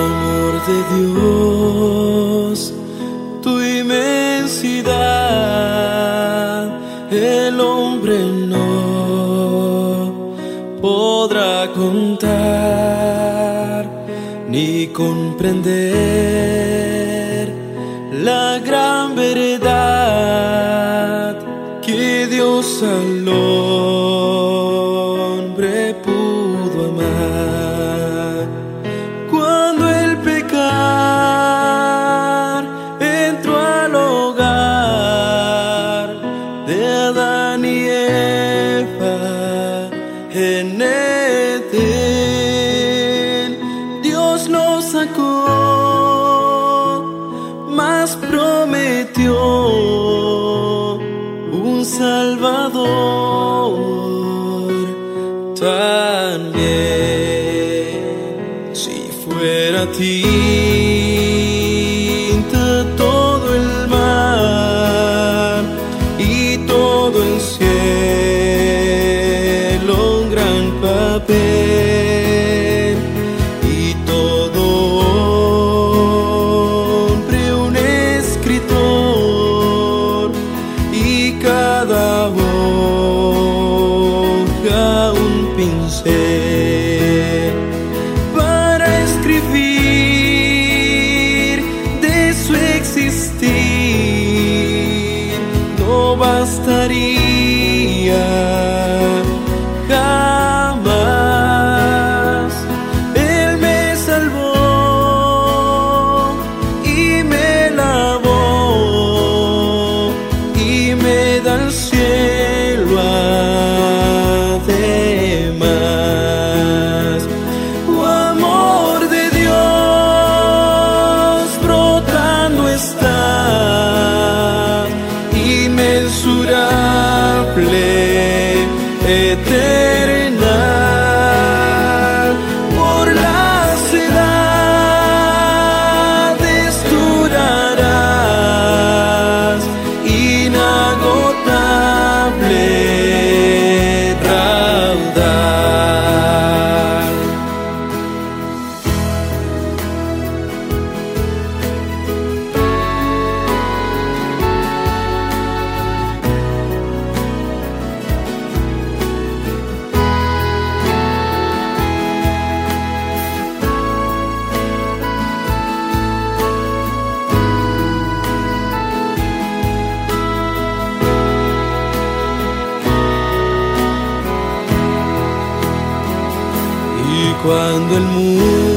amor de Dios, tu inmensidad, el hombre no podrá contar ni comprender la gran verdad que Dios al hombre pudo amar. Cuando el pecar entró al hogar de Adán y Eva en Edén, Dios nos sacó, mas prometió un Salvador también. Si fuera tinta todo el mar y todo el cielo un gran papel, y todo hombre un escritor, y cada hoja un pincel para escribir de su existir, no bastaría jamás. Él me salvó y me lavó y me da el cielo además. Oh, amor de Dios, brotando está, inmensurable, eterna, por las edades durarás, inagotable raudal. Y cuando el mundo